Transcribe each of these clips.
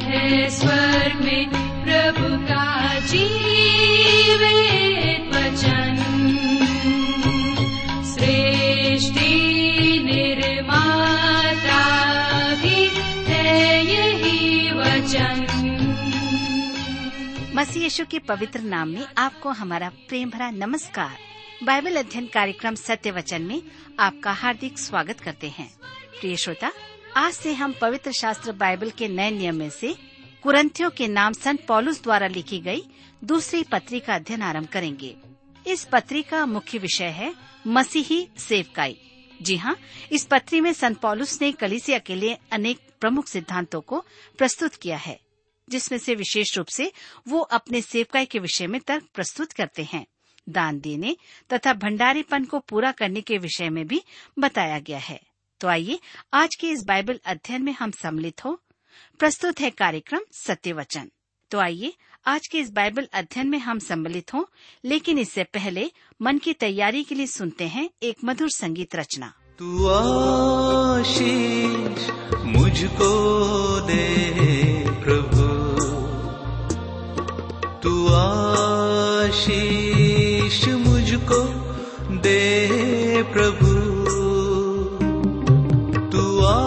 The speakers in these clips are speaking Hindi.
है स्वर्ग में प्रभु का जीवित वचन। सृष्टि निर्माता भी है यही वचन। मसीह यीशु के पवित्र नाम में आपको हमारा प्रेम भरा नमस्कार। बाइबल अध्ययन कार्यक्रम सत्य वचन में आपका हार्दिक स्वागत करते हैं। प्रिय श्रोता, आज से हम पवित्र शास्त्र बाइबल के नए नियम में से कुरिन्थियों के नाम संत पौलुस द्वारा लिखी गई दूसरी पत्री का अध्ययन आरंभ करेंगे। इस पत्री का मुख्य विषय है मसीही सेवकाई। जी हाँ, इस पत्री में संत पौलुस ने कलीसिया के लिए अनेक प्रमुख सिद्धांतों को प्रस्तुत किया है, जिसमें से विशेष रूप से वो अपने सेवकाई के विषय में तर्क प्रस्तुत करते हैं। दान देने तथा भंडारीपन को पूरा करने के विषय में भी बताया गया है। तो आइए आज के इस बाइबल अध्ययन में हम सम्मिलित हो। प्रस्तुत है कार्यक्रम सत्य वचन। तो आइए आज के इस बाइबल अध्ययन में हम सम्मिलित हों, लेकिन इससे पहले मन की तैयारी के लिए सुनते हैं एक मधुर संगीत रचना। तू आशीष मुझको दे प्रभु, तू आशीष मुझको दे प्रभु, तू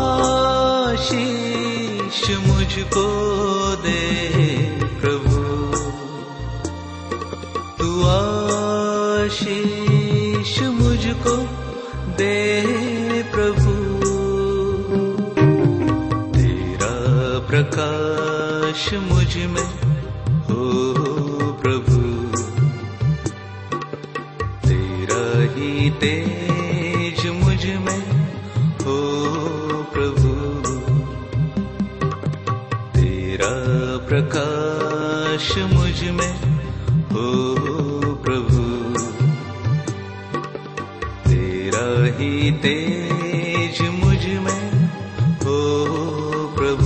आशीष मुझको दे प्रभु, तू आशीष मुझको दे प्रभु। तेरा प्रकाश मुझ में हो प्रभु, तेरा ही तेज मुझ में हो प्रभु, तेरा प्रकाश मुझ में हो प्रभु, तेरा ही तेज मुझ में हो प्रभु।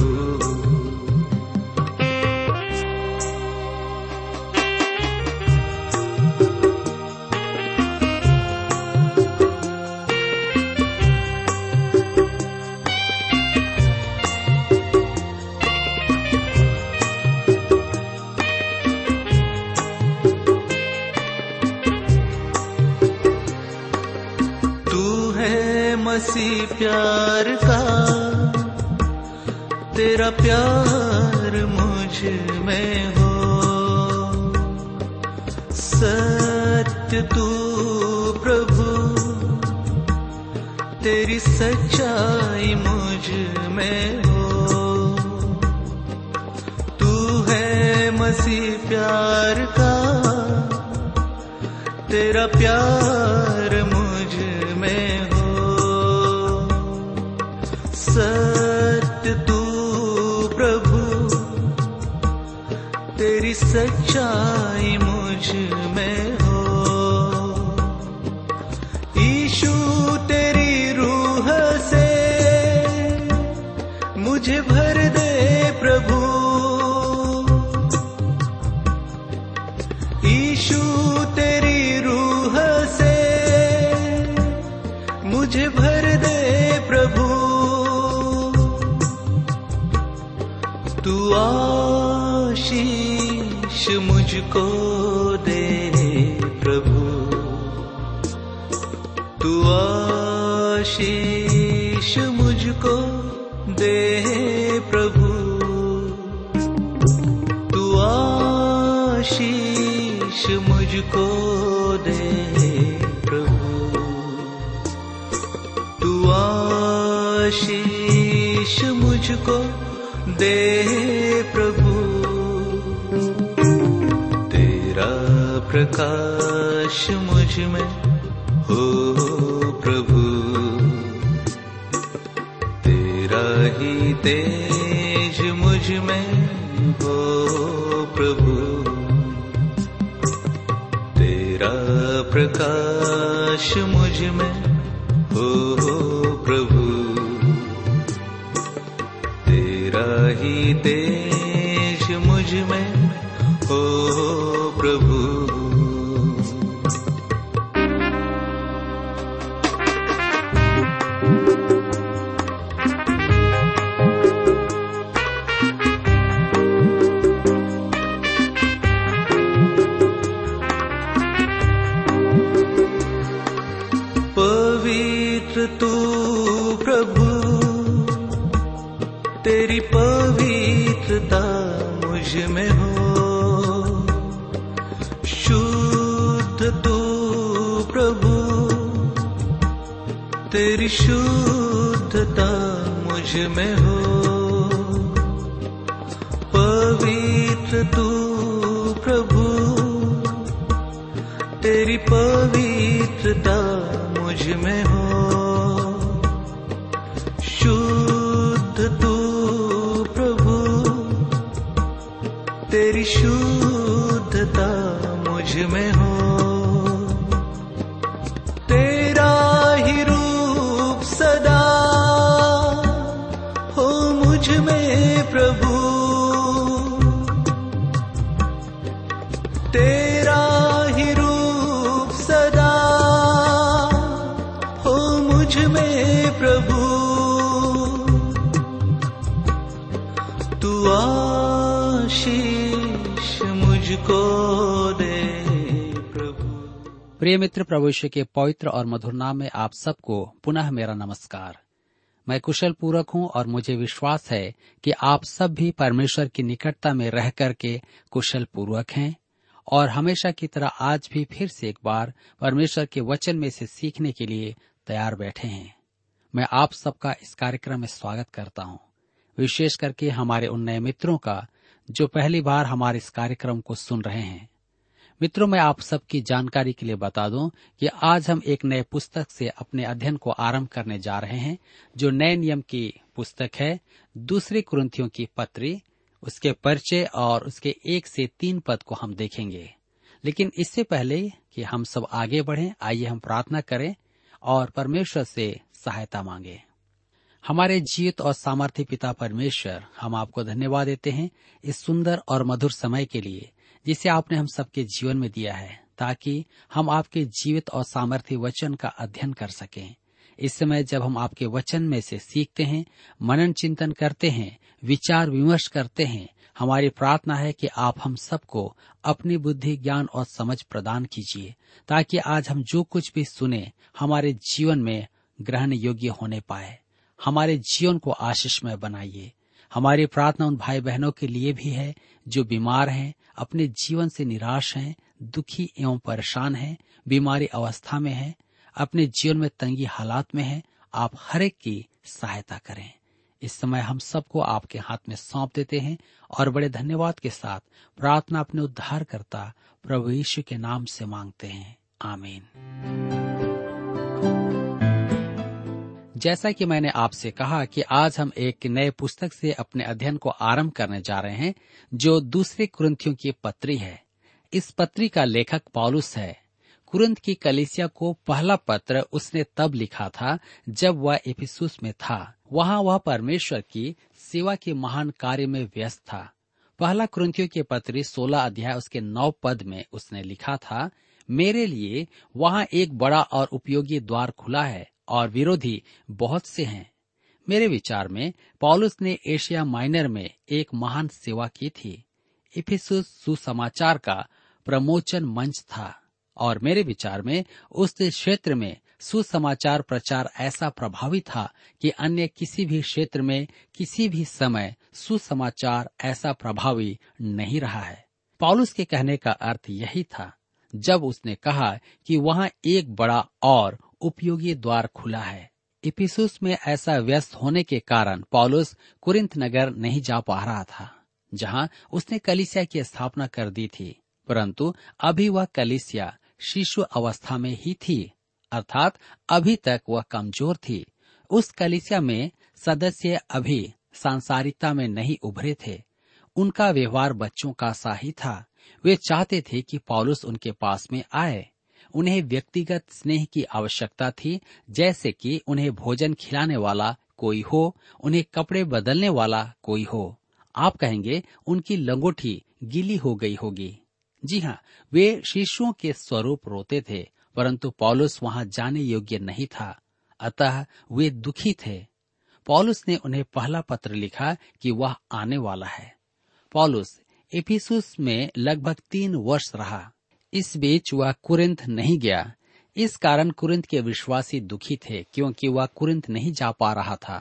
मसीह प्यार का, तेरा प्यार मुझ में हो, सत्य तू प्रभु, तेरी सच्चाई मुझ में हो। तू है मसीह प्यार का, तेरा प्यार मुझ में हो, सत्य तू प्रभु, तेरी सच्चाई मुझ में हो। यीशु तेरी रूह से मुझे भर दे प्रभु, यीशु तेरी रूह से मुझे भर दे प्रभु, तू आशीष मुझको दे प्रभु, तू आशीष मुझको दे प्रभु, तू आशीष मुझको दे प्रभु, तू आशीष मुझको दे प्रभु। तेरा प्रकाश मुझ में हो प्रभु, तेरा ही तेज मुझ में हो प्रभु, तेरा प्रकाश मुझ में हो प्रभु, तेरा ही तेज मुझ में हो प्रभु। तेरी पवित्रता मुझ में हो। शुद्ध तू प्रभु, तेरी शुद्धता मुझ में हो। पवित्र तू प्रभु, तेरी पवित्रता मुझ में हो। शुद्ध तू प्रभु, तेरी शुद्धता मुझ में हो। तेरा ही रूप सदा हो मुझ में प्रभु, तेरा ही रूप सदा हो मुझ में प्रभु। तू आशीष मुझको दे प्रभु। प्रिय मित्र, प्रभु यीशु के पवित्र और मधुर नाम में आप सबको पुनः मेरा नमस्कार। मैं कुशल पूर्वक हूँ और मुझे विश्वास है कि आप सब भी परमेश्वर की निकटता में रह करके कुशल पूर्वक हैं और हमेशा की तरह आज भी फिर से एक बार परमेश्वर के वचन में से सीखने के लिए तैयार बैठे हैं। मैं आप सबका इस कार्यक्रम में स्वागत करता हूँ, विशेष करके हमारे उन नए मित्रों का जो पहली बार हमारे इस कार्यक्रम को सुन रहे हैं। मित्रों, मैं आप सबकी जानकारी के लिए बता दूं कि आज हम एक नए पुस्तक से अपने अध्ययन को आरंभ करने जा रहे हैं, जो नए नियम की पुस्तक है, दूसरी कुरिन्थियों की पत्री, उसके परिचय और उसके 1 से 3 पद को हम देखेंगे। लेकिन इससे पहले कि हम सब आगे बढ़ें, आइए हम प्रार्थना करें और परमेश्वर से सहायता मांगे। हमारे जीवित और सामर्थी पिता परमेश्वर, हम आपको धन्यवाद देते हैं इस सुंदर और मधुर समय के लिए जिसे आपने हम सबके जीवन में दिया है, ताकि हम आपके जीवित और सामर्थी वचन का अध्ययन कर सकें। इस समय जब हम आपके वचन में से सीखते हैं, मनन चिंतन करते हैं, विचार विमर्श करते हैं, हमारी प्रार्थना है कि आप हम सबको अपनी बुद्धि, ज्ञान और समझ प्रदान कीजिए, ताकि आज हम जो कुछ भी सुने हमारे जीवन में ग्रहण योग्य होने पाए। हमारे जीवन को आशीषमय बनाइए। हमारी प्रार्थना उन भाई बहनों के लिए भी है जो बीमार हैं, अपने जीवन से निराश हैं, दुखी एवं परेशान हैं, बीमारी अवस्था में हैं, अपने जीवन में तंगी हालात में हैं। आप हर एक की सहायता करें। इस समय हम सबको आपके हाथ में सौंप देते हैं और बड़े धन्यवाद के साथ प्रार्थना अपने उद्धारकर्ता प्रभु यीशु के नाम से मांगते हैं, आमीन। जैसा कि मैंने आपसे कहा कि आज हम एक नए पुस्तक से अपने अध्ययन को आरंभ करने जा रहे हैं, जो दूसरे कुरिन्थियों की पत्री है। इस पत्री का लेखक पौलुस है। कुरिन्थ की कलीसिया को पहला पत्र उसने तब लिखा था जब वह इफिसुस में था। वहाँ वह परमेश्वर की सेवा के महान कार्य में व्यस्त था। पहला कुरिन्थियों की पत्री 16 अध्याय उसके 9 पद में उसने लिखा था, मेरे लिए वहाँ एक बड़ा और उपयोगी द्वार खुला है और विरोधी बहुत से हैं। मेरे विचार में पौलुस ने एशिया माइनर में एक महान सेवा की थी। इफिसुस सुसमाचार का प्रमोचन मंच था और मेरे विचार में उस क्षेत्र में सुसमाचार प्रचार ऐसा प्रभावी था कि अन्य किसी भी क्षेत्र में किसी भी समय सुसमाचार ऐसा प्रभावी नहीं रहा है। पौलुस के कहने का अर्थ यही था जब उसने कहा कि वहाँ एक बड़ा और उपयोगी द्वार खुला है। इफिसुस में ऐसा व्यस्त होने के कारण पौलुस कुरिन्थ नगर नहीं जा पा रहा था, जहाँ उसने कलीसिया की स्थापना कर दी थी, परंतु अभी वह कलीसिया शिशु अवस्था में ही थी, अर्थात अभी तक वह कमजोर थी। उस कलीसिया में सदस्य अभी सांसारिकता में नहीं उभरे थे। उनका व्यवहार बच्चों का सा ही था। वे चाहते थे कि पौलुस उनके पास में आए। उन्हें व्यक्तिगत स्नेह की आवश्यकता थी, जैसे कि उन्हें भोजन खिलाने वाला कोई हो, उन्हें कपड़े बदलने वाला कोई हो। आप कहेंगे उनकी लंगोटी गीली हो गई होगी। जी हाँ, वे शिशुओं के स्वरूप रोते थे, परंतु पौलुस वहाँ जाने योग्य नहीं था, अतः वे दुखी थे। पौलुस ने उन्हें पहला पत्र लिखा कि वह आने वाला है। पौलुस इफिसुस में लगभग 3 वर्ष रहा। इस बीच वह कुरिन्थ नहीं गया। इस कारण कुरिन्थ के विश्वासी दुखी थे, क्योंकि वह कुरिन्थ नहीं जा पा रहा था।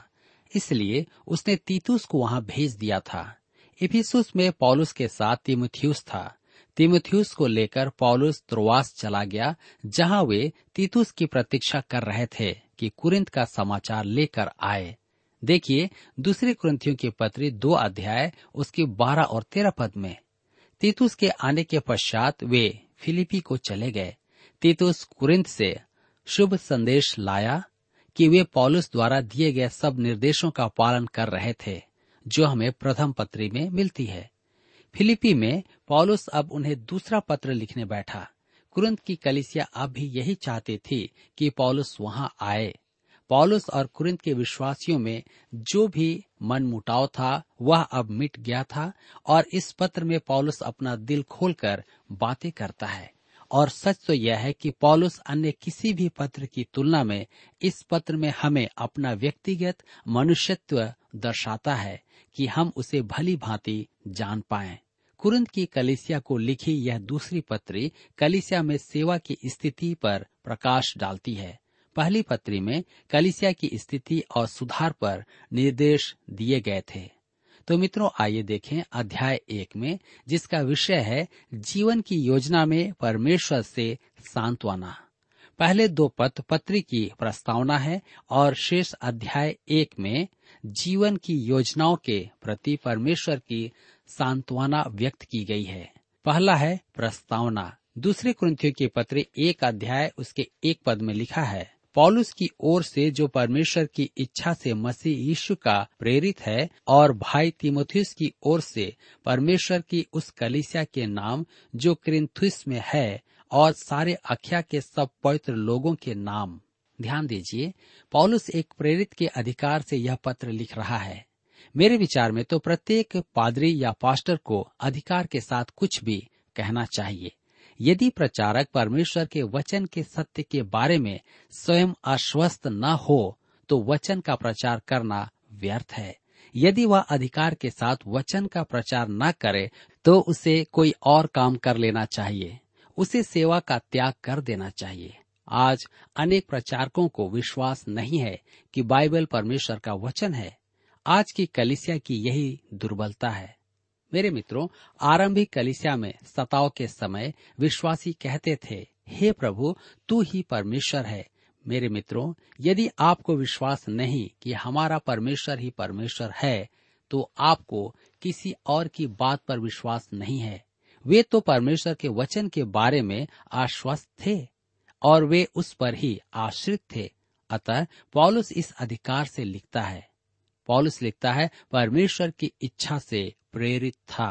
इसलिए उसने तीतुस को वहां भेज दिया था। इफिसुस में पौलुस के साथ तीमुथियुस था। तीमुथियुस को लेकर पौलुस त्रोआस चला गया, जहां वे तीतुस की प्रतीक्षा कर रहे थे कि कुरिन्थ का समाचार लेकर आए। देखिए दूसरी कुरिन्थियों की पत्री 2 अध्याय उसके 12 और 13 पद में। तीतुस के आने के पश्चात वे फिलिपी को चले गए। तीतुस कुरिन्थ से शुभ संदेश लाया कि वे पौलुस द्वारा दिए गए सब निर्देशों का पालन कर रहे थे, जो हमें प्रथम पत्री में मिलती है। फिलिपी में पौलुस अब उन्हें दूसरा पत्र लिखने बैठा। कुरिन्थ की कलीसिया अब भी यही चाहती थी कि पौलुस वहां आए। पौलुस और कुरिन्थ के विश्वासियों में जो भी मनमुटाव था वह अब मिट गया था, और इस पत्र में पौलुस अपना दिल खोलकर बातें करता है। और सच तो यह है कि पौलुस अन्य किसी भी पत्र की तुलना में इस पत्र में हमें अपना व्यक्तिगत मनुष्यत्व दर्शाता है कि हम उसे भली भांति जान पाएं। कुरिन्थ की कलीसिया को लिखी यह दूसरी पत्री कलीसिया में सेवा की स्थिति पर प्रकाश डालती है। पहली पत्री में कलीसिया की स्थिति और सुधार पर निर्देश दिए गए थे। तो मित्रों, आइए देखें अध्याय 1 में, जिसका विषय है जीवन की योजना में परमेश्वर से सांत्वना। पहले 2 पद पत्री की प्रस्तावना है और शेष अध्याय 1 में जीवन की योजनाओं के प्रति परमेश्वर की सांत्वना व्यक्त की गई है। पहला है प्रस्तावना। दूसरे कुरिन्थियों की पत्री 1 अध्याय उसके 1 पद में लिखा है, पौलुस की ओर से जो परमेश्वर की इच्छा से मसीह यीशु का प्रेरित है, और भाई तीमुथियुस की ओर से परमेश्वर की उस कलीसिया के नाम जो कुरिन्थुस में है, और सारे अखिया के सब पवित्र लोगों के नाम। ध्यान दीजिए, पौलुस एक प्रेरित के अधिकार से यह पत्र लिख रहा है। मेरे विचार में तो प्रत्येक पादरी या पास्टर को अधिकार के साथ कुछ भी कहना चाहिए। यदि प्रचारक परमेश्वर के वचन के सत्य के बारे में स्वयं आश्वस्त न हो तो वचन का प्रचार करना व्यर्थ है। यदि वह अधिकार के साथ वचन का प्रचार न करे तो उसे कोई और काम कर लेना चाहिए, उसे सेवा का त्याग कर देना चाहिए। आज अनेक प्रचारकों को विश्वास नहीं है कि बाइबल परमेश्वर का वचन है। आज की कलीसिया की यही दुर्बलता है। मेरे मित्रों, आरंभिक कलीसिया में सताव के समय विश्वासी कहते थे, हे प्रभु, तू ही परमेश्वर है। मेरे मित्रों, यदि आपको विश्वास नहीं कि हमारा परमेश्वर ही परमेश्वर है, तो आपको किसी और की बात पर विश्वास नहीं है। वे तो परमेश्वर के वचन के बारे में आश्वस्त थे और वे उस पर ही आश्रित थे। अतः पौलुस इस अधिकार से लिखता है। पौलुस लिखता है, परमेश्वर की इच्छा से प्रेरित था।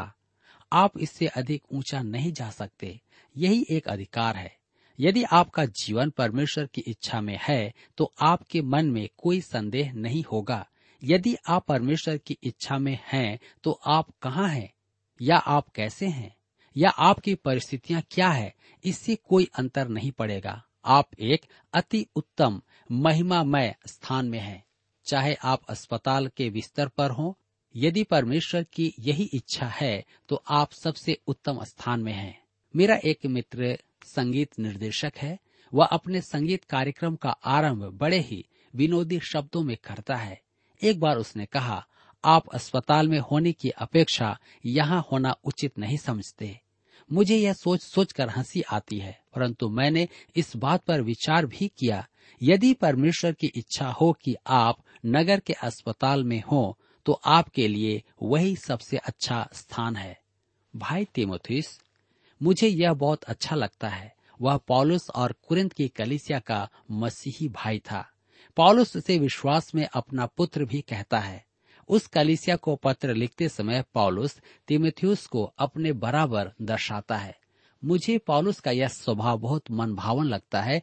आप इससे अधिक ऊंचा नहीं जा सकते। यही एक अधिकार है। यदि आपका जीवन परमेश्वर की इच्छा में है तो आपके मन में कोई संदेह नहीं होगा। यदि आप परमेश्वर की इच्छा में हैं तो आप कहाँ हैं, या आप कैसे हैं, या आपकी परिस्थितियां क्या है, इससे कोई अंतर नहीं पड़ेगा। आप एक अति उत्तम महिमामय स्थान में हैं। चाहे आप अस्पताल के बिस्तर पर हों, यदि परमेश्वर की यही इच्छा है तो आप सबसे उत्तम स्थान में हैं। मेरा एक मित्र संगीत निर्देशक है। वह अपने संगीत कार्यक्रम का आरंभ बड़े ही विनोदी शब्दों में करता है। एक बार उसने कहा, आप अस्पताल में होने की अपेक्षा यहाँ होना उचित नहीं समझते। मुझे यह सोचकर हंसी आती है, परंतु मैंने इस बात पर विचार भी किया, यदि परमेश्वर की इच्छा हो कि आप नगर के अस्पताल में हो तो आपके लिए वही सबसे अच्छा स्थान है। भाई तीमुथियुस, मुझे यह बहुत अच्छा लगता है। वह पौलुस और कुरिन्थ की कलीसिया का मसीही भाई था। पौलुस उसे विश्वास में अपना पुत्र भी कहता है। उस कलीसिया को पत्र लिखते समय पौलुस तीमुथियुस को अपने बराबर दर्शाता है। मुझे पौलुस का यह स्वभाव बहुत मनभावन लगता है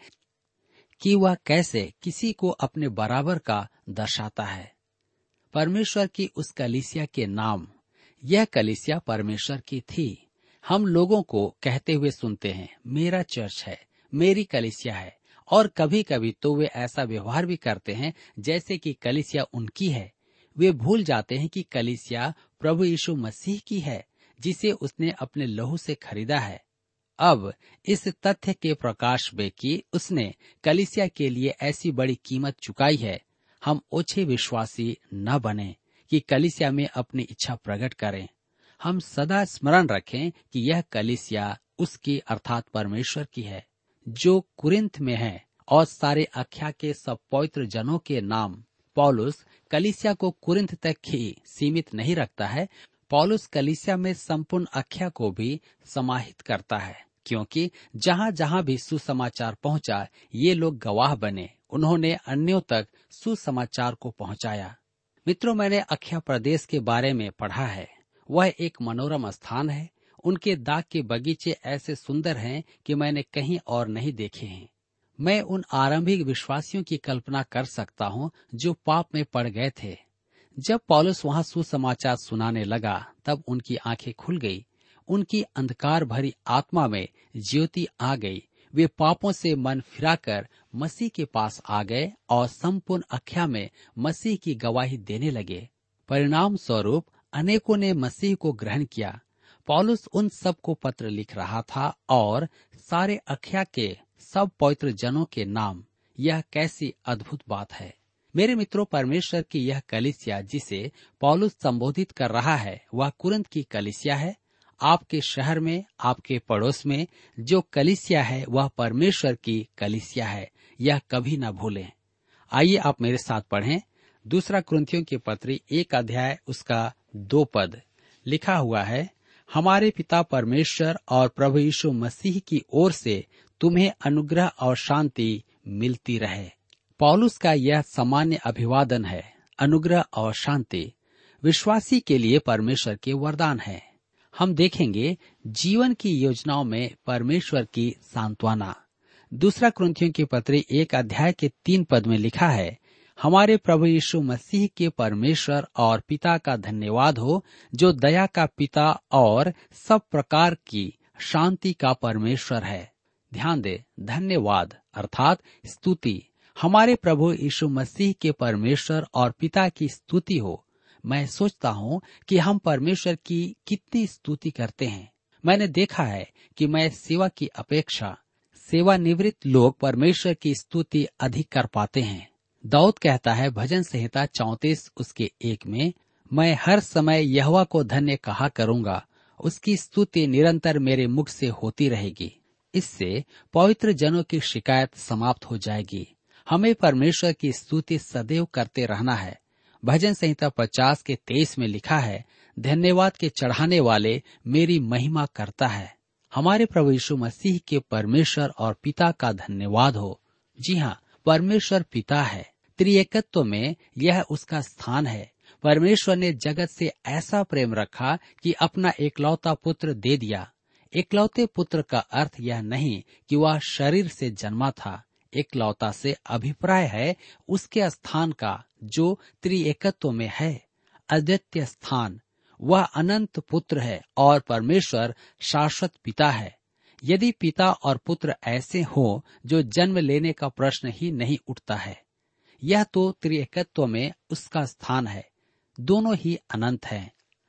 कि वह कैसे किसी को अपने बराबर का दर्शाता है। परमेश्वर की उस कलीसिया के नाम, यह कलीसिया परमेश्वर की थी। हम लोगों को कहते हुए सुनते हैं, मेरा चर्च है, मेरी कलीसिया है, और कभी कभी तो वे ऐसा व्यवहार भी करते हैं जैसे कि कलीसिया उनकी है। वे भूल जाते हैं कि कलीसिया प्रभु यीशु मसीह की है, जिसे उसने अपने लहू से खरीदा है। अब इस तथ्य के प्रकाश में कि उसने कलीसिया के लिए ऐसी बड़ी कीमत चुकाई है, हम ओछे विश्वासी न बने कि कलीसिया में अपनी इच्छा प्रकट करें। हम सदा स्मरण रखें कि यह कलीसिया उसकी अर्थात परमेश्वर की है, जो कुरिन्थ में है, और सारे अख्या के सब पवित्र जनों के नाम। पौलुस कलीसिया को कुरिन्थ तक ही सीमित नहीं रखता है। पौलुस कलीसिया में संपूर्ण अख्या को भी समाहित करता है, क्योंकि जहाँ जहाँ भी सुसमाचार पहुँचा, ये लोग गवाह बने। उन्होंने अन्यों तक सुसमाचार को पहुँचाया। मित्रों, मैंने अख्या प्रदेश के बारे में पढ़ा है। वह एक मनोरम स्थान है। उनके दाग के बगीचे ऐसे सुंदर हैं कि मैंने कहीं और नहीं देखे हैं। मैं उन आरंभिक विश्वासियों की कल्पना कर सकता हूँ जो पाप में पड़ गए थे। जब पौलुस वहाँ सुसमाचार सुनाने लगा, तब उनकी आंखें खुल गई। उनकी अंधकार भरी आत्मा में ज्योति आ गई। वे पापों से मन फिराकर मसीह के पास आ गए और संपूर्ण अख्या में मसीह की गवाही देने लगे। परिणाम स्वरूप अनेकों ने मसीह को ग्रहण किया। पौलुस उन सब को पत्र लिख रहा था और सारे अख्या के सब पवित्र जनों के नाम। यह कैसी अद्भुत बात है मेरे मित्रों। परमेश्वर की यह कलीसिया जिसे पौलुस संबोधित कर रहा है, वह कुरिन्थ की कलीसिया है। आपके शहर में, आपके पड़ोस में जो कलीसिया है, वह परमेश्वर की कलीसिया है। यह कभी न भूलें। आइए आप मेरे साथ पढ़ें 2 कुरिन्थियों की पत्री 1 अध्याय उसका 2 पद। लिखा हुआ है, हमारे पिता परमेश्वर और प्रभु यीशु मसीह की ओर से तुम्हें अनुग्रह और शांति मिलती रहे। पौलुस का यह सामान्य अभिवादन है। अनुग्रह और शांति विश्वासी के लिए परमेश्वर के वरदान है। हम देखेंगे जीवन की योजनाओं में परमेश्वर की सांत्वना। 2 कुरिन्थियों की पत्री 1 अध्याय के 3 पद में लिखा है, हमारे प्रभु यीशु मसीह के परमेश्वर और पिता का धन्यवाद हो, जो दया का पिता और सब प्रकार की शांति का परमेश्वर है। ध्यान दे, धन्यवाद अर्थात स्तुति। हमारे प्रभु यीशु मसीह के परमेश्वर और पिता की स्तुति हो। मैं सोचता हूँ कि हम परमेश्वर की कितनी स्तुति करते हैं। मैंने देखा है कि मैं सेवा की अपेक्षा सेवानिवृत्त लोग परमेश्वर की स्तुति अधिक कर पाते हैं। दाऊद कहता है भजन संहिता 34 उसके 1 में, मैं हर समय यहोवा को धन्य कहा करूँगा, उसकी स्तुति निरंतर मेरे मुख से होती रहेगी। इससे पवित्र जनों की शिकायत समाप्त हो जाएगी। हमें परमेश्वर की स्तुति सदैव करते रहना है। भजन संहिता 50 के 23 में लिखा है, धन्यवाद के चढ़ाने वाले मेरी महिमा करता है। हमारे प्रभु यीशु मसीह के परमेश्वर और पिता का धन्यवाद हो। जी हाँ, परमेश्वर पिता है। त्रिएकत्व में यह उसका स्थान है। परमेश्वर ने जगत से ऐसा प्रेम रखा कि अपना एकलौता पुत्र दे दिया। एकलौते पुत्र का अर्थ यह नहीं कि वह शरीर से जन्मा था। एकलौता से अभिप्राय है उसके स्थान का जो त्रिएकत्व में है, अद्वितीय स्थान। वह अनंत पुत्र है और परमेश्वर शाश्वत पिता है। यदि पिता और पुत्र ऐसे हो जो जन्म लेने का प्रश्न ही नहीं उठता है। यह तो त्रिएकत्व में उसका स्थान है। दोनों ही अनंत हैं।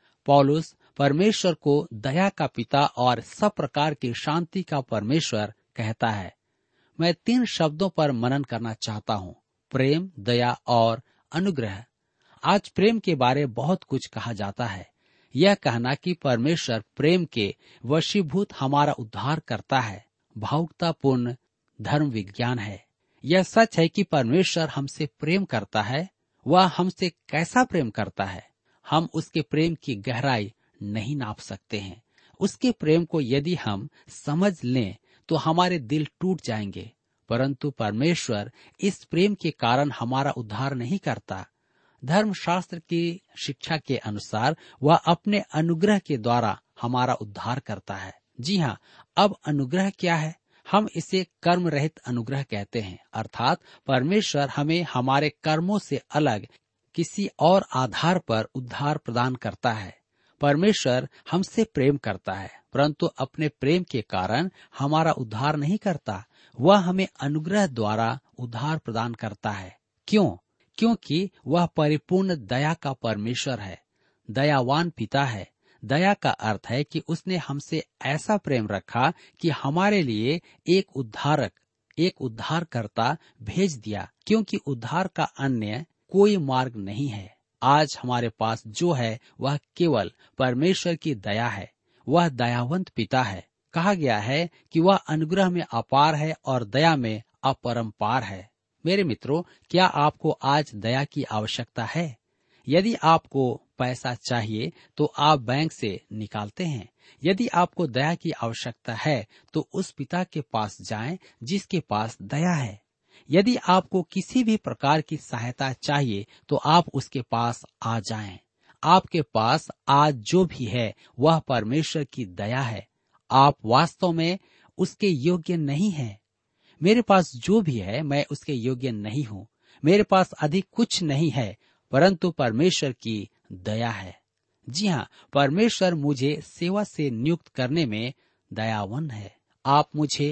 पौलुस परमेश्वर को दया का पिता और सब प्रकार की शांति का परमेश्वर कहता है। मैं 3 शब्दों पर मनन करना चाहता हूँ, प्रेम, दया और अनुग्रह। आज प्रेम के बारे बहुत कुछ कहा जाता है। यह कहना कि परमेश्वर प्रेम के वशीभूत हमारा उद्धार करता है, भावुकतापूर्ण धर्म विज्ञान है। यह सच है कि परमेश्वर हमसे प्रेम करता है। वह हमसे कैसा प्रेम करता है, हम उसके प्रेम की गहराई नहीं नाप सकते हैं। उसके प्रेम को यदि हम समझ लें तो हमारे दिल टूट जाएंगे। परंतु परमेश्वर इस प्रेम के कारण हमारा उद्धार नहीं करता। धर्मशास्त्र की शिक्षा के अनुसार वह अपने अनुग्रह के द्वारा हमारा उद्धार करता है। जी हाँ, अब अनुग्रह क्या है? हम इसे कर्म रहित अनुग्रह कहते हैं, अर्थात परमेश्वर हमें हमारे कर्मों से अलग किसी और आधार पर उद्धार प्रदान करता है। परमेश्वर हमसे प्रेम करता है, परंतु अपने प्रेम के कारण हमारा उद्धार नहीं करता। वह हमें अनुग्रह द्वारा उद्धार प्रदान करता है। क्यों? क्योंकि वह परिपूर्ण दया का परमेश्वर है, दयावान पिता है। दया का अर्थ है कि उसने हमसे ऐसा प्रेम रखा कि हमारे लिए एक उद्धारकर्ता भेज दिया, क्योंकि उद्धार का अन्य कोई मार्ग नहीं है। आज हमारे पास जो है वह केवल परमेश्वर की दया है। वह दयावंत पिता है। कहा गया है कि वह अनुग्रह में अपार है और दया में अपरंपार है। मेरे मित्रों, क्या आपको आज दया की आवश्यकता है? यदि आपको पैसा चाहिए तो आप बैंक से निकालते हैं। यदि आपको दया की आवश्यकता है तो उस पिता के पास जाएं जिसके पास दया है। यदि आपको किसी भी प्रकार की सहायता चाहिए तो आप उसके पास आ जाएं। आपके पास आज जो भी है वह परमेश्वर की दया है। आप वास्तव में उसके योग्य नहीं हैं। मेरे पास जो भी है मैं उसके योग्य नहीं हूँ। मेरे पास अधिक कुछ नहीं है परंतु परमेश्वर की दया है। जी हाँ, परमेश्वर मुझे सेवा से नियुक्त करने में दयावान है। आप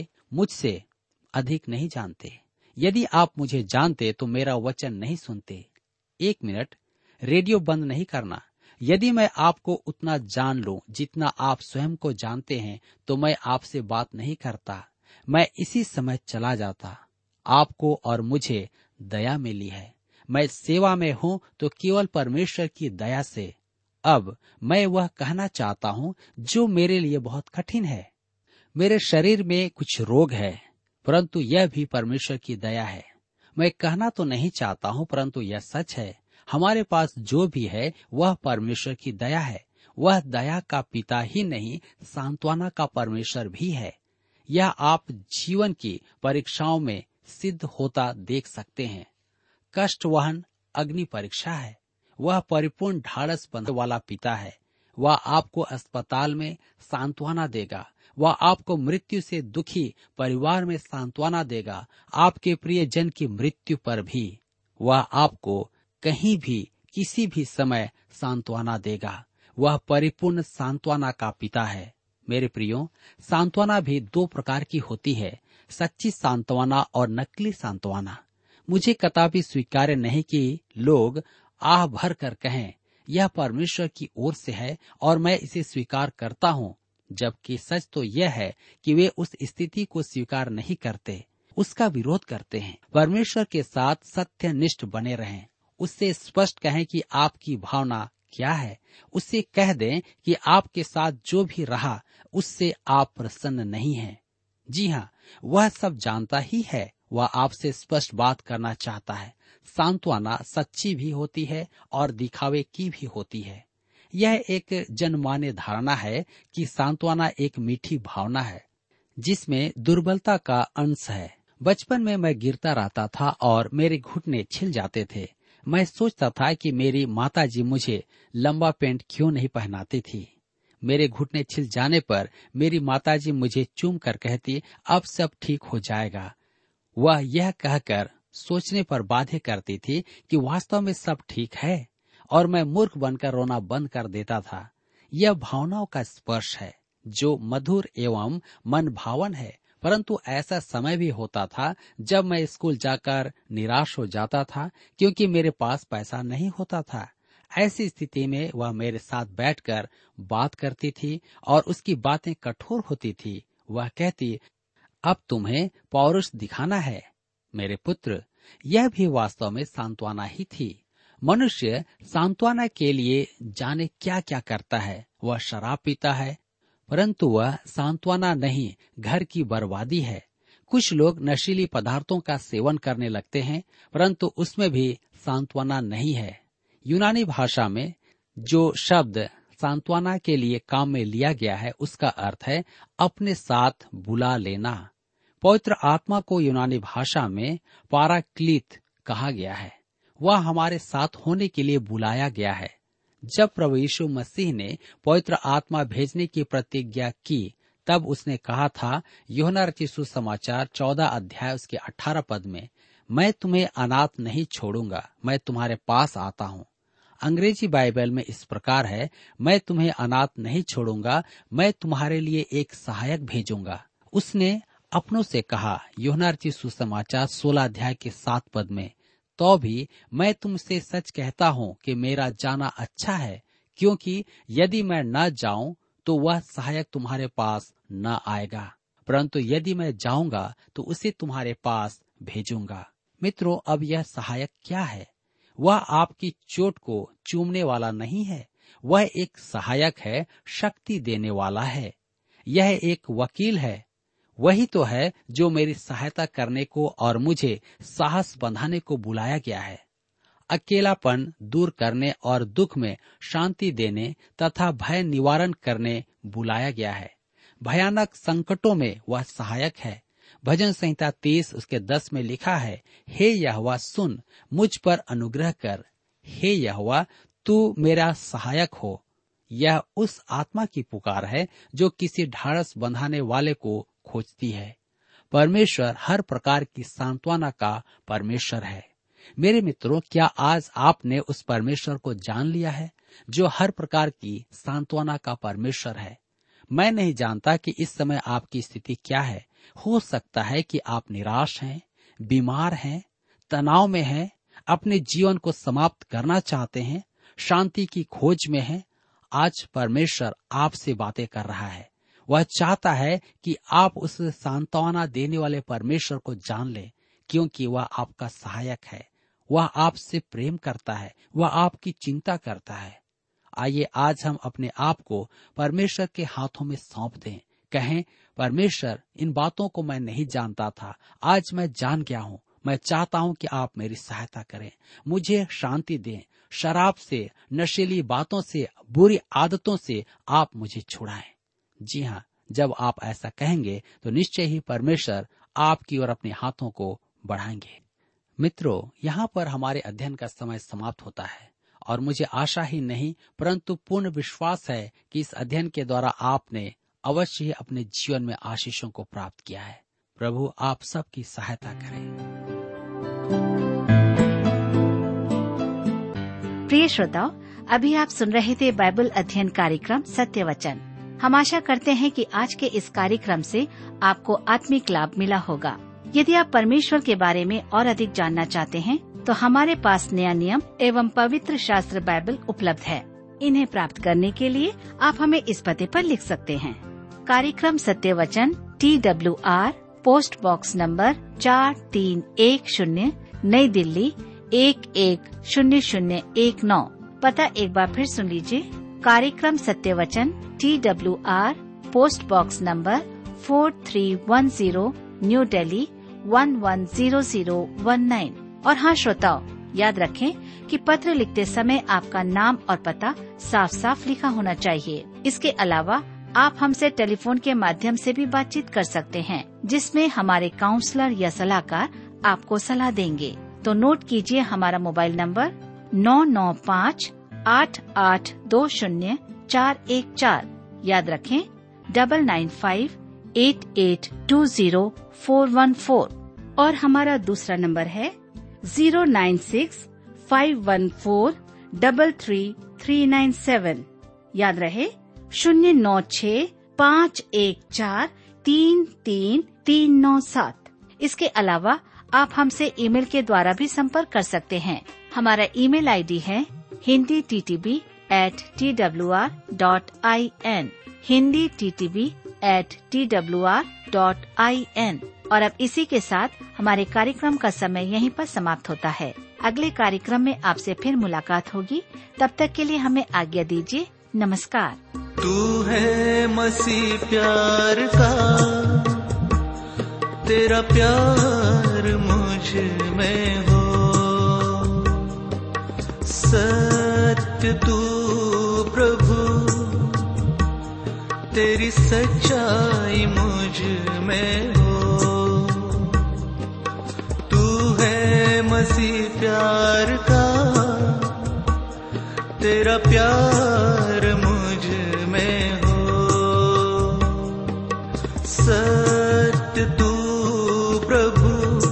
मुझसे अधिक नहीं जानते। यदि आप मुझे जानते तो मेरा वचन नहीं सुनते। 1 मिनट, रेडियो बंद नहीं करना। यदि मैं आपको उतना जान लूं जितना आप स्वयं को जानते हैं तो मैं आपसे बात नहीं करता। मैं इसी समय चला जाता। आपको और मुझे दया मिली है। मैं सेवा में हूँ तो केवल परमेश्वर की दया से। अब मैं वह कहना चाहता हूँ जो मेरे लिए बहुत कठिन है। मेरे शरीर में कुछ रोग है परंतु यह भी परमेश्वर की दया है। मैं कहना तो नहीं चाहता हूँ परंतु यह सच है। हमारे पास जो भी है वह परमेश्वर की दया है। वह दया का पिता ही नहीं, सांत्वना का परमेश्वर भी है। यह आप जीवन की परीक्षाओं में सिद्ध होता देख सकते हैं। कष्ट वहन अग्नि परीक्षा है। वह परिपूर्ण ढाढ़स बंधने वाला पिता है। वह आपको अस्पताल में सांत्वना देगा। वह आपको मृत्यु से दुखी परिवार में सांत्वना देगा। आपके प्रिय जन की मृत्यु पर भी वह आपको कहीं भी किसी भी समय सांत्वना देगा। वह परिपूर्ण सांत्वना का पिता है। मेरे प्रियो, सांत्वना भी 2 प्रकार की होती है, सच्ची सांत्वना और नकली सांत्वना। मुझे कदापि स्वीकार्य नहीं कि लोग आह भर कर कहें यह परमेश्वर की ओर से है और मैं इसे स्वीकार करता हूँ, जबकि सच तो यह है कि वे उस स्थिति को स्वीकार नहीं करते, उसका विरोध करते हैं। परमेश्वर के साथ सत्यनिष्ठ बने रहें। उससे स्पष्ट कहें कि आपकी भावना क्या है। उससे कह दें कि आपके साथ जो भी रहा उससे आप प्रसन्न नहीं हैं। जी हाँ, वह सब जानता ही है। वह आपसे स्पष्ट बात करना चाहता है। सांत्वना सच्ची भी होती है और दिखावे की भी होती है। यह एक जनमान्य धारणा है कि सांत्वना एक मीठी भावना है जिसमें दुर्बलता का अंश है। बचपन में मैं गिरता रहता था और मेरे घुटने छिल जाते थे। मैं सोचता था कि मेरी माताजी मुझे लंबा पैंट क्यों नहीं पहनाती थी। मेरे घुटने छिल जाने पर मेरी माताजी मुझे चूम कर कहती, अब सब ठीक हो जाएगा। वह यह कहकर सोचने पर बाध्य करती थी कि वास्तव में सब ठीक है और मैं मूर्ख बनकर रोना बंद कर देता था। यह भावनाओं का स्पर्श है जो मधुर एवं मन भावन है, परंतु ऐसा समय भी होता था जब मैं स्कूल जाकर निराश हो जाता था क्योंकि मेरे पास पैसा नहीं होता था। ऐसी स्थिति में वह मेरे साथ बैठकर बात करती थी और उसकी बातें कठोर होती थी। वह कहती, अब तुम्हें पौरुष दिखाना है। मेरे पुत्र, यह भी वास्तव में सांत्वना ही थी। मनुष्य सांत्वना के लिए जाने क्या क्या करता है। वह शराब पीता है परंतु वह सांत्वना नहीं, घर की बर्बादी है। कुछ लोग नशीली पदार्थों का सेवन करने लगते हैं परंतु उसमें भी सांत्वना नहीं है। यूनानी भाषा में जो शब्द सांत्वना के लिए काम में लिया गया है उसका अर्थ है अपने साथ बुला लेना। पवित्र आत्मा को यूनानी भाषा में पाराक्लीत कहा गया है। वह हमारे साथ होने के लिए बुलाया गया है। जब प्रभु यीशु मसीह ने पवित्र आत्मा भेजने की प्रतिज्ञा की तब उसने कहा था, यूहन्ना रचित सुसमाचार 14 अध्याय उसके 18 पद में, मैं तुम्हें अनाथ नहीं छोड़ूंगा, मैं तुम्हारे पास आता हूँ। अंग्रेजी बाइबल में इस प्रकार है, मैं तुम्हें अनाथ नहीं छोड़ूंगा, मैं तुम्हारे लिए एक सहायक भेजूंगा। उसने अपनों से कहा, यूहन्ना रचित सुसमाचार 16 अध्याय के 7 पद में, तो भी मैं तुमसे सच कहता हूँ कि मेरा जाना अच्छा है, क्योंकि यदि मैं न जाऊं तो वह सहायक तुम्हारे पास न आएगा, परंतु यदि मैं जाऊंगा तो उसे तुम्हारे पास भेजूंगा। मित्रों, अब यह सहायक क्या है? वह आपकी चोट को चूमने वाला नहीं है, वह एक सहायक है, शक्ति देने वाला है। यह एक वकील है, वही तो है जो मेरी सहायता करने को और मुझे साहस बंधाने को बुलाया गया है। अकेलापन दूर करने और दुख में शांति देने तथा भय निवारण करने बुलाया गया है। भयानक संकटों में वह सहायक है। भजन संहिता 30 उसके 10 में लिखा है, हे यहोवा सुन, मुझ पर अनुग्रह कर, हे यहोवा तू मेरा सहायक हो। यह उस आत्मा की पुकार है जो किसी ढाढ़स बंधाने वाले को खोजती है। परमेश्वर हर प्रकार की सांत्वना का परमेश्वर है। मेरे मित्रों, क्या आज आपने उस परमेश्वर को जान लिया है जो हर प्रकार की सांत्वना का परमेश्वर है? मैं नहीं जानता कि इस समय आपकी स्थिति क्या है। हो सकता है कि आप निराश हैं, बीमार हैं, तनाव में हैं, अपने जीवन को समाप्त करना चाहते हैं, शांति की खोज में हैं। आज परमेश्वर आपसे बातें कर रहा है। वह चाहता है कि आप उस सांत्वना देने वाले परमेश्वर को जान लें, क्योंकि वह आपका सहायक है। वह आपसे प्रेम करता है, वह आपकी चिंता करता है। आइए आज हम अपने आप को परमेश्वर के हाथों में सौंप दें। कहें, परमेश्वर, इन बातों को मैं नहीं जानता था, आज मैं जान गया हूँ। मैं चाहता हूँ कि आप मेरी सहायता करें, मुझे शांति दें। शराब से, नशीली बातों से, बुरी आदतों से आप मुझे छुड़ाएं। जी हाँ, जब आप ऐसा कहेंगे तो निश्चय ही परमेश्वर आपकी ओर अपने हाथों को बढ़ाएंगे। मित्रों, यहाँ पर हमारे अध्ययन का समय समाप्त होता है और मुझे आशा ही नहीं परंतु पूर्ण विश्वास है कि इस अध्ययन के द्वारा आपने अवश्य ही अपने जीवन में आशीषों को प्राप्त किया है। प्रभु आप सबकी सहायता करें। प्रिय श्रोताओ, अभी आप सुन रहे थे बाइबल अध्ययन कार्यक्रम सत्य वचन। हम आशा करते हैं कि आज के इस कार्यक्रम से आपको आत्मिक लाभ मिला होगा। यदि आप परमेश्वर के बारे में और अधिक जानना चाहते हैं तो हमारे पास नया नियम एवं पवित्र शास्त्र बाइबल उपलब्ध है। इन्हें प्राप्त करने के लिए आप हमें इस पते पर लिख सकते हैं। कार्यक्रम सत्य वचन, TWR, पोस्ट बॉक्स नंबर 4310, नई दिल्ली 110019। पता एक बार फिर सुन लीजिए। कार्यक्रम सत्य वचन, TWR, post box number 4310, new Delhi 110019। और हाँ श्रोताओ, याद रखें कि पत्र लिखते समय आपका नाम और पता साफ साफ लिखा होना चाहिए। इसके अलावा आप हमसे टेलीफोन के माध्यम से भी बातचीत कर सकते हैं, जिसमें हमारे काउंसलर या सलाहकार आपको सलाह देंगे। तो नोट कीजिए हमारा मोबाइल नंबर 9958820414। याद रखें 9958820414। और हमारा दूसरा नंबर है 09651433397। याद रहे 09651433397। इसके अलावा आप हमसे ईमेल के द्वारा भी संपर्क कर सकते हैं। हमारा ईमेल आईडी है hinditb@twr.in, hinditb@twr.in। और अब इसी के साथ हमारे कार्यक्रम का समय यहीं पर समाप्त होता है। अगले कार्यक्रम में आपसे फिर मुलाकात होगी। तब तक के लिए हमें आज्ञा दीजिए। नमस्कार। तू है मसीह प्यार का, तेरा प्यार मुझ में हो। सत्य तू प्रभु, तेरी सच्चाई मुझ में हो। मसीह प्यार का, तेरा प्यार मुझ में हो। सत्य तू प्रभु,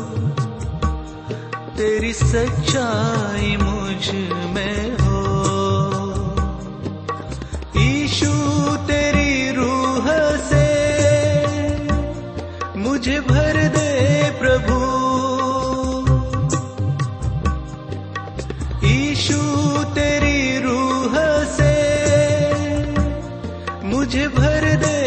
तेरी सच्चाई मुझ में हो। यीशु तेरी रूह से मुझे भर दे प्रभु। मुझे भर दे